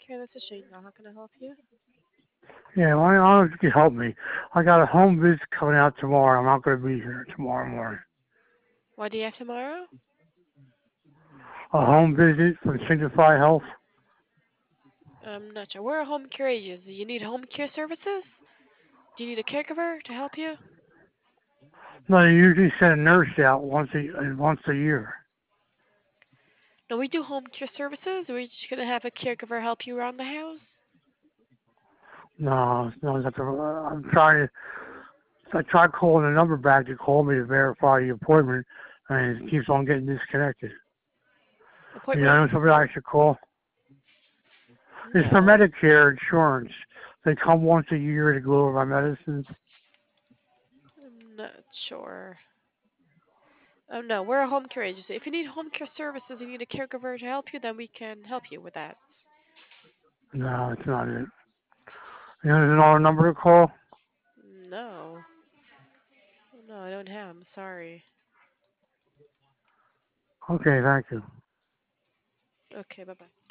care. This is Shayna. How can I help you? Yeah, well, I don't know if you can help me. I got a home visit coming out tomorrow. I'm not going to be here tomorrow morning. What do you have tomorrow? A home visit from Signify Health? I'm not sure. We're a home care agency. You need home care services? Do you need a caregiver to help you? No, they usually send a nurse out once a year. No, we do home care services. We're just gonna have a caregiver help you around the house. No, no, that's I'm trying to. I tried calling the number back to call me to verify the appointment, and it keeps on getting disconnected. You Appointment? know somebody I should call? It's for No, Medicare insurance. They come once a year to go over my medicines. I'm not sure. Oh no, we're a home care agency. If you need home care services, you need a caregiver to help you, then we can help you with that. No, it's not it. You know, there's another number to call. No, no, I don't have. I'm sorry. Okay, thank you. Okay, bye bye.